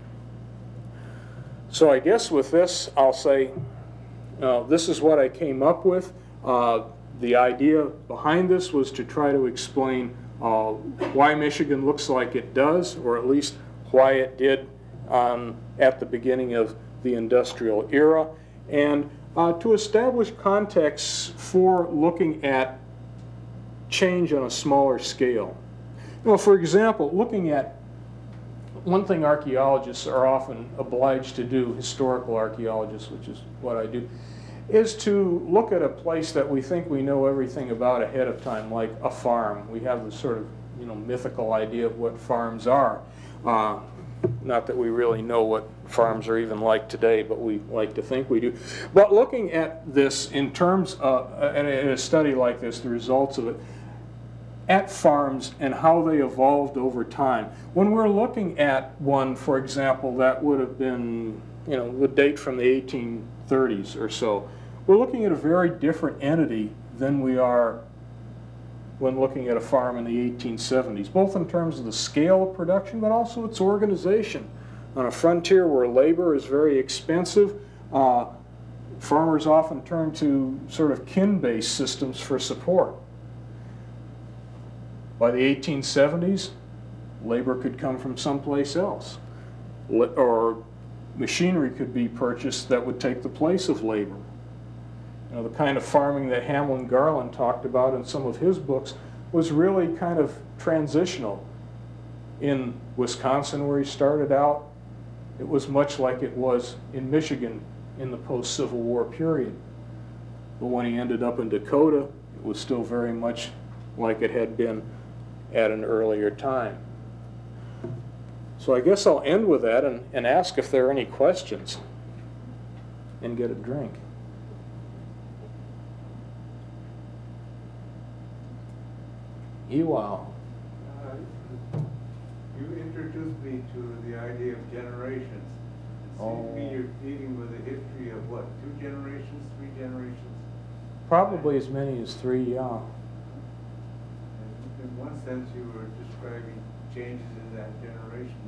So I guess with this, I'll say uh, this is what I came up with. Uh, the idea behind this was to try to explain uh, why Michigan looks like it does, or at least why it did um, at the beginning of the industrial era, and uh, to establish contexts for looking at change on a smaller scale. You know, for example, looking at one thing archaeologists are often obliged to do, historical archaeologists, which is what I do, is to look at a place that we think we know everything about ahead of time, like a farm. We have this sort of, you know, mythical idea of what farms are. Uh, not that we really know what farms are even like today, but we like to think we do. But looking at this in terms of, uh, in a study like this, the results of it, at farms and how they evolved over time. When we're looking at one, for example, that would have been, you know, would date from the eighteen thirties or so, we're looking at a very different entity than we are when looking at a farm in the eighteen seventies, both in terms of the scale of production, but also its organization. On a frontier where labor is very expensive, uh, farmers often turn to sort of kin-based systems for support. By the eighteen seventies, labor could come from someplace else, or machinery could be purchased that would take the place of labor. You know, the kind of farming that Hamlin Garland talked about in some of his books was really kind of transitional. In Wisconsin, where he started out, it was much like it was in Michigan in the post-Civil War period. But when he ended up in Dakota, it was still very much like it had been at an earlier time. So I guess I'll end with that and, and ask if there are any questions and get a drink. Ewau. Uh, you introduced me to the idea of generations. It seems Oh. to me you're dealing with a history of what, two generations, three generations? Probably as many as three, yeah. And in one sense, you were describing changes in that generation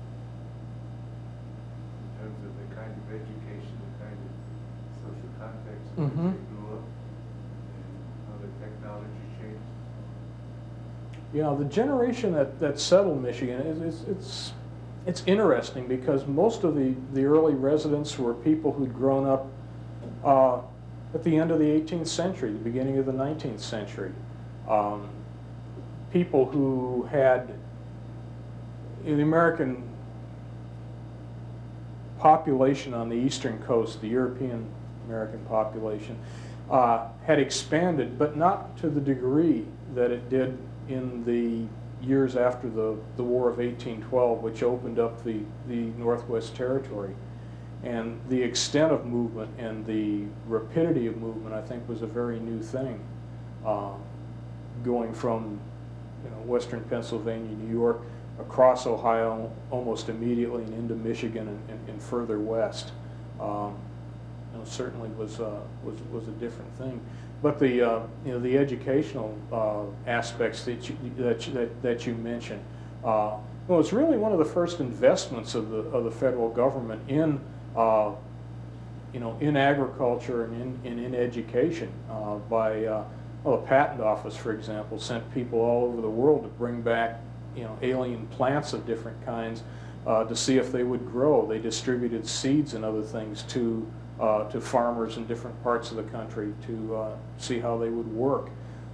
in terms of the kind of education, the kind of social context in which Mhm. they grew up, and how the technology changed. Yeah, the generation that, that settled Michigan, is, is, it's, it's interesting because most of the, the early residents were people who'd grown up uh, at the end of the eighteenth century, the beginning of the nineteenth century. Um, people who had, in the American population on the eastern coast, the European American population, uh, had expanded, but not to the degree that it did in the years after the, the War of eighteen twelve, which opened up the, the Northwest Territory. And the extent of movement and the rapidity of movement, I think, was a very new thing. Uh, going from, you know, western Pennsylvania, New York, across Ohio almost immediately and into Michigan and, and, and further west. Um, you know, certainly was, uh, was, was a different thing. But the, uh, you know, the educational uh, aspects that you, that, you, that, that you mentioned, uh, well, it's really one of the first investments of the, of the federal government in, uh, you know, in agriculture and in, in, in education uh, by, uh, well, the Patent Office, for example, sent people all over the world to bring back, you know, alien plants of different kinds uh, to see if they would grow. They distributed seeds and other things to Uh, to farmers in different parts of the country to uh, see how they would work.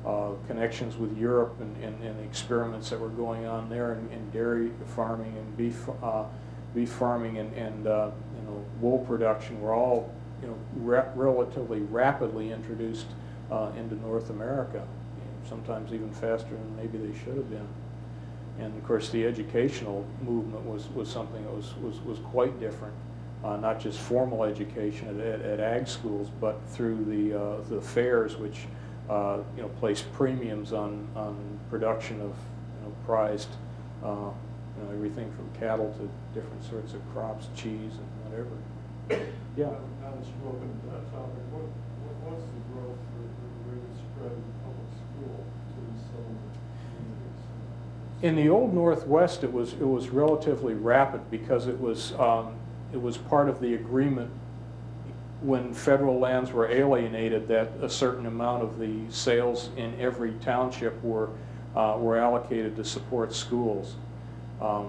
uh, connections with Europe and, and, and the experiments that were going on there in, in dairy farming and beef uh, beef farming and, and uh, you know, wool production were all, you know, ra relatively rapidly introduced uh, into North America, you know, sometimes even faster than maybe they should have been. And of course, the educational movement was, was something that was, was, was quite different, uh, not just formal education at, at, at ag schools, but through the, uh, the fairs, which uh, you know, placed premiums on, on production of, you know, prized, uh, you know, everything from cattle to different sorts of crops, cheese and whatever. Yeah. Now that you've opened that topic, what, what was the growth or the rate of spread of public school to these settlement communities? In the old Northwest, it was it was relatively rapid because it was um, it was part of the agreement when federal lands were alienated that a certain amount of the sales in every township were uh, were allocated to support schools. Um,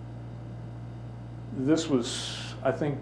this was, I think,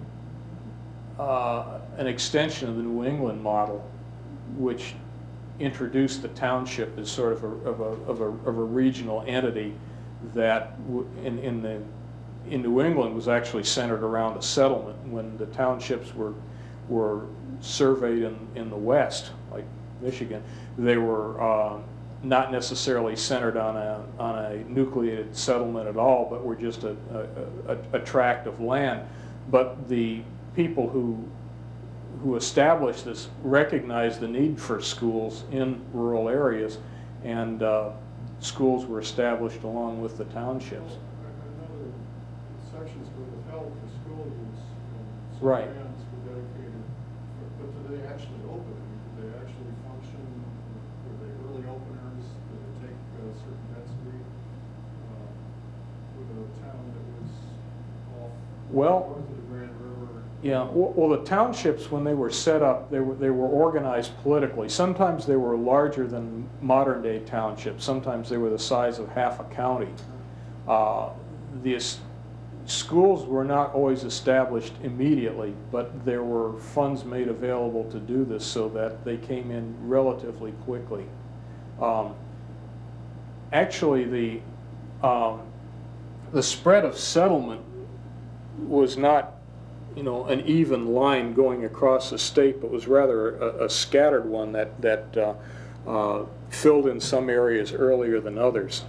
uh, an extension of the New England model, which introduced the township as sort of a, of a, of a, of a regional entity that w in, in, the, in New England was actually centered around a settlement. When the townships were, were surveyed in, in the West, like Michigan, they were uh, not necessarily centered on a, on a nucleated settlement at all, but were just a, a, a, a tract of land. But the people who who established this recognized the need for schools in rural areas, and uh, schools were established along with the townships. I know the sections were withheld for school use, and some Right. lands were dedicated, but did they actually open? I mean, did they actually function? Were they early openers? Did they take a certain density? Uh, with a town that was off Well, north of the Grand River? Yeah, well, well, the townships, when they were set up, they were, they were organized politically. Sometimes they were larger than modern-day townships. Sometimes they were the size of half a county. Uh, the es- schools were not always established immediately, but there were funds made available to do this so that they came in relatively quickly. Um, actually, the, um, the spread of settlement was not, you know, an even line going across the state, but was rather a, a scattered one that, that uh, uh, filled in some areas earlier than others.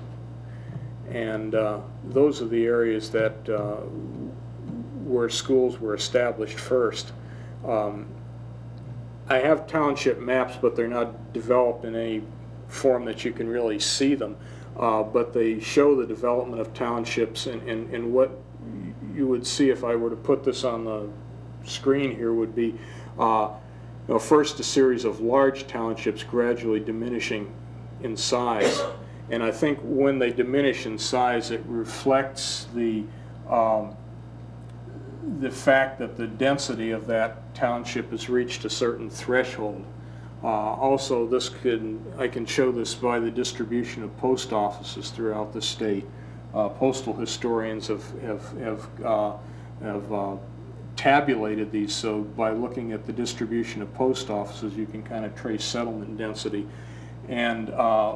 And uh, those are the areas that uh, where schools were established first. Um, I have township maps, but they're not developed in any form that you can really see them. Uh, but they show the development of townships, and, and, and what you would see if I were to put this on the screen here would be uh, you know, first a series of large townships gradually diminishing in size. And I think when they diminish in size, it reflects the, um, the fact that the density of that township has reached a certain threshold. Uh, also, this could, I can show this by the distribution of post offices throughout the state. Uh, postal historians have have have, uh, have uh, tabulated these, so by looking at the distribution of post offices, you can kind of trace settlement density. And uh,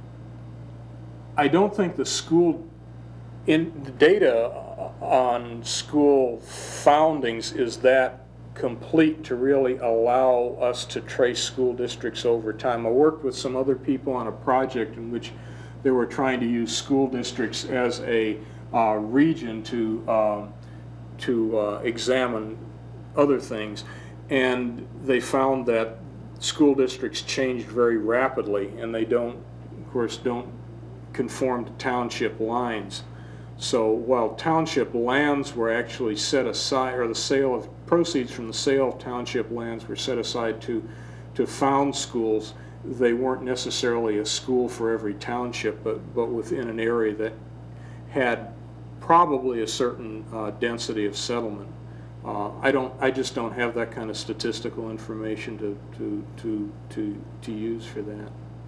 I don't think the school in the data on school foundings is that complete to really allow us to trace school districts over time. I worked with some other people on a project in which they were trying to use school districts as a uh, region to um, to uh, examine other things, and they found that school districts changed very rapidly, and they don't, of course, don't conform to township lines. So while township lands were actually set aside, or the sale of proceeds from the sale of township lands were set aside to to found schools, they weren't necessarily a school for every township, but, but within an area that had probably a certain uh, density of settlement. Uh, I don't, I just don't have that kind of statistical information to, to, to, to, to use for that.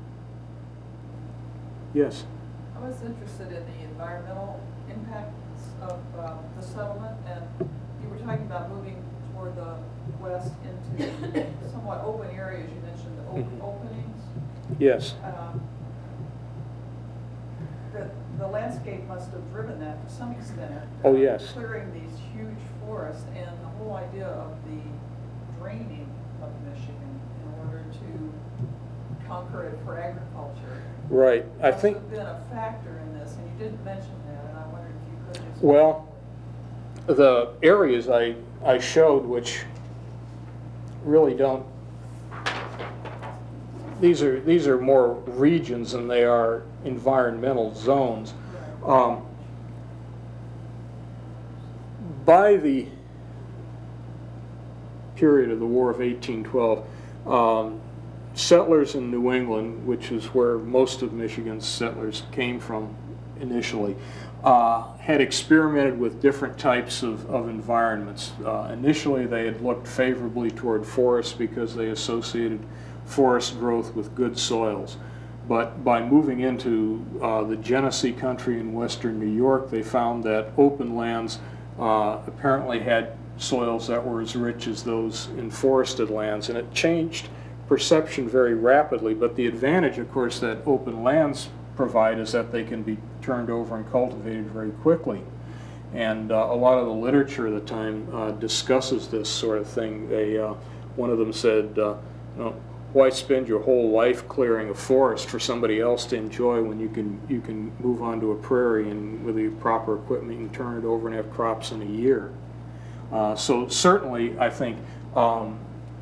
Yes? I was interested in the environmental impacts of um, the settlement, and you were talking about moving toward the west into somewhat open areas. You mentioned the open Mm-hmm. openings. Yes. Um, The, the landscape must have driven that to some extent. Oh, uh, yes. Clearing these huge forests and the whole idea of the draining of Michigan in order to conquer it for agriculture. Right. I Must think, have been a factor in this, and you didn't mention that, and I wondered if you could just. well, the areas I, I showed, which really don't, these are, these are more regions than they are environmental zones. Um, by the period of the War of eighteen twelve, um, settlers in New England, which is where most of Michigan's settlers came from initially, uh, had experimented with different types of, of environments. Uh, initially, they had looked favorably toward forests because they associated forest growth with good soils. But by moving into uh, the Genesee country in western New York, they found that open lands uh, apparently had soils that were as rich as those in forested lands, and it changed perception very rapidly. But the advantage, of course, that open lands provide is that they can be turned over and cultivated very quickly. And uh, a lot of the literature at the time uh, discusses this sort of thing. They, uh, one of them said, uh, you know, why spend your whole life clearing a forest for somebody else to enjoy when you can you can move onto a prairie and with the proper equipment you can turn it over and have crops in a year. Uh, so certainly I think um,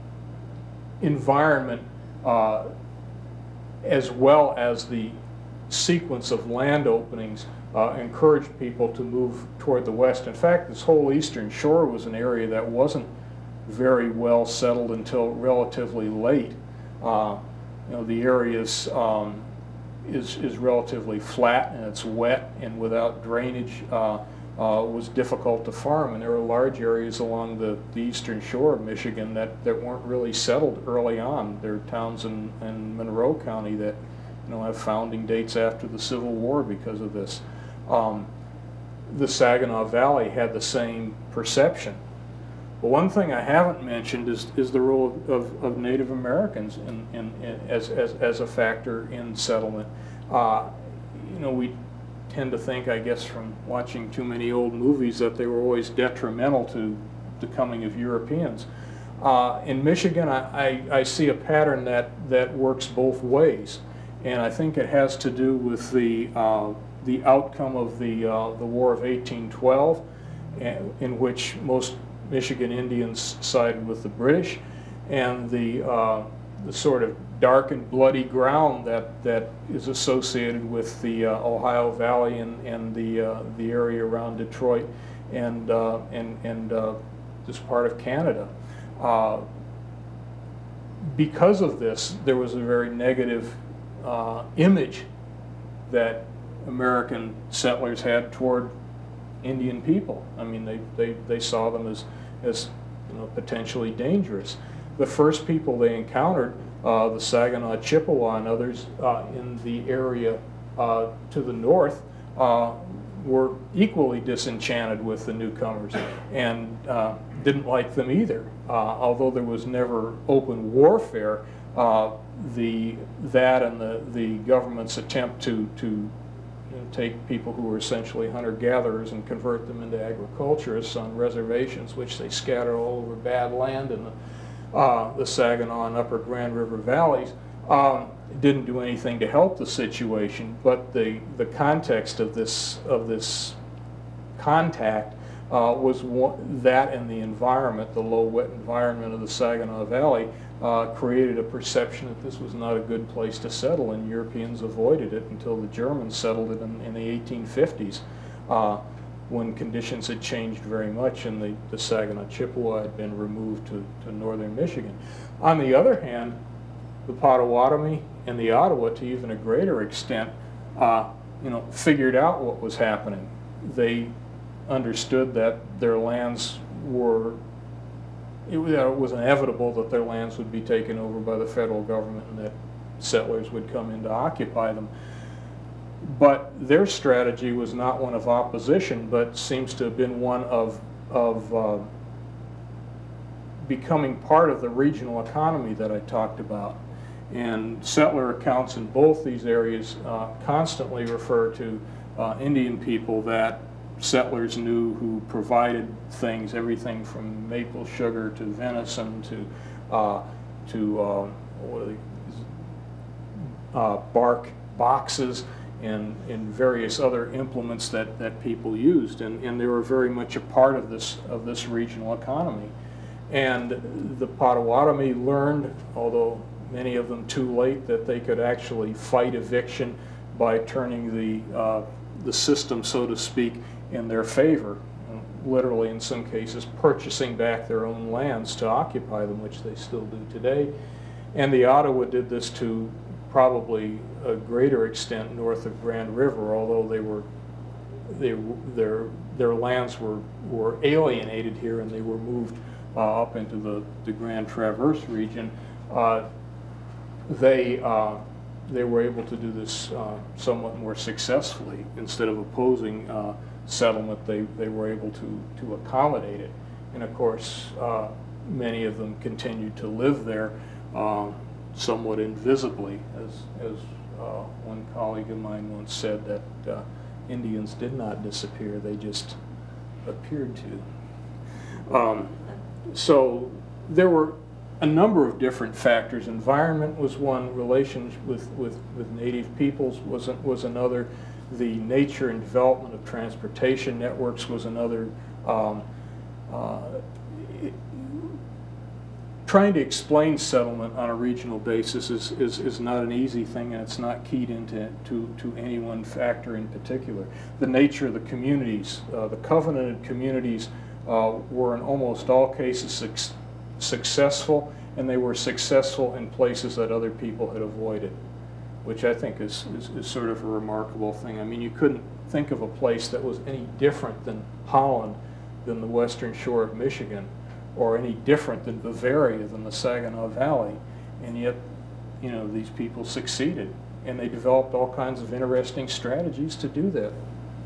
environment uh, as well as the sequence of land openings uh, encouraged people to move toward the west. In fact, this whole eastern shore was an area that wasn't very well settled until relatively late. Uh, you know, the area is, um, is, is relatively flat and it's wet and without drainage uh, uh, was difficult to farm, and there were large areas along the, the eastern shore of Michigan that, that weren't really settled early on. There are towns in, in Monroe County that you know, have founding dates after the Civil War because of this. Um, the Saginaw Valley had the same perception. But one thing I haven't mentioned is, is the role of, of, of Native Americans in, in, in, as, as, as a factor in settlement. Uh, you know, we tend to think, I guess, from watching too many old movies that they were always detrimental to the coming of Europeans. Uh, in Michigan, I, I, I see a pattern that, that works both ways. And I think it has to do with the, uh, the outcome of the, uh, the War of eighteen twelve, in which most Michigan Indians sided with the British, and the, uh, the sort of dark and bloody ground that, that is associated with the uh, Ohio Valley and, and the, uh, the area around Detroit and, uh, and, and uh, this part of Canada. Uh, because of this, there was a very negative uh, image that American settlers had toward Indian people. I mean, they, they, they saw them as, as you know, potentially dangerous. The first people they encountered, uh, the Saginaw, Chippewa, and others uh, in the area uh, to the north, uh, were equally disenchanted with the newcomers and uh, didn't like them either. Uh, although there was never open warfare, uh, the, that and the, the government's attempt to, to you know, take people who were essentially hunter-gatherers and convert them into agriculturists on reservations, which they scattered all over bad land in the, uh, the Saginaw and Upper Grand River valleys, um, didn't do anything to help the situation. But the, the context of this, of this contact uh, was one, that and the environment, the low wet environment of the Saginaw Valley, Uh, created a perception that this was not a good place to settle, and Europeans avoided it until the Germans settled it in, in the eighteen fifties, uh, when conditions had changed very much and the, the Saginaw Chippewa had been removed to, to northern Michigan. On the other hand, the Potawatomi and the Ottawa, to even a greater extent, uh, you know, figured out what was happening. They understood that their lands were It was inevitable that their lands would be taken over by the federal government and that settlers would come in to occupy them. But their strategy was not one of opposition, but seems to have been one of, of uh, becoming part of the regional economy that I talked about. And settler accounts in both these areas uh, constantly refer to uh, Indian people that settlers knew, who provided things, everything from maple sugar to venison to uh, to uh, what are they, uh, bark boxes and, and various other implements that, that people used, and, and they were very much a part of this of this regional economy. And the Potawatomi learned, although many of them too late, that they could actually fight eviction by turning the uh, the system, so to speak, in their favor, literally in some cases purchasing back their own lands to occupy them, which they still do today. And the Ottawa did this to probably a greater extent north of Grand River, although they were they their their lands were were alienated here and they were moved uh, up into the the Grand Traverse region. Uh, they uh, they were able to do this uh, somewhat more successfully. Instead of opposing uh, settlement, they they were able to to accommodate it. And of course, uh, many of them continued to live there, uh, somewhat invisibly, as as uh, one colleague of mine once said, that uh, Indians did not disappear; they just appeared to. Um, so there were a number of different factors. Environment was one. Relations with with with native peoples was was another. The nature and development of transportation networks was another. Um, uh, it, trying to explain settlement on a regional basis is, is, is not an easy thing, and it's not keyed into to, to any one factor in particular. The nature of the communities, uh, the covenanted communities uh, were in almost all cases suc successful, and they were successful in places that other people had avoided, which I think is, is, is sort of a remarkable thing. I mean, you couldn't think of a place that was any different than Holland, than the western shore of Michigan, or any different than Bavaria, than the Saginaw Valley, and yet, you know, these people succeeded, and they developed all kinds of interesting strategies to do that,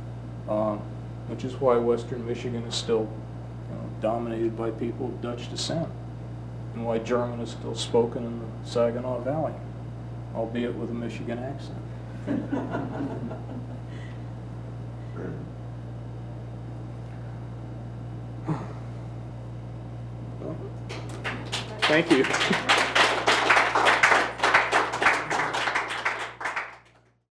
um, which is why western Michigan is still, you know, dominated by people of Dutch descent, and why German is still spoken in the Saginaw Valley, albeit with a Michigan accent. Thank you.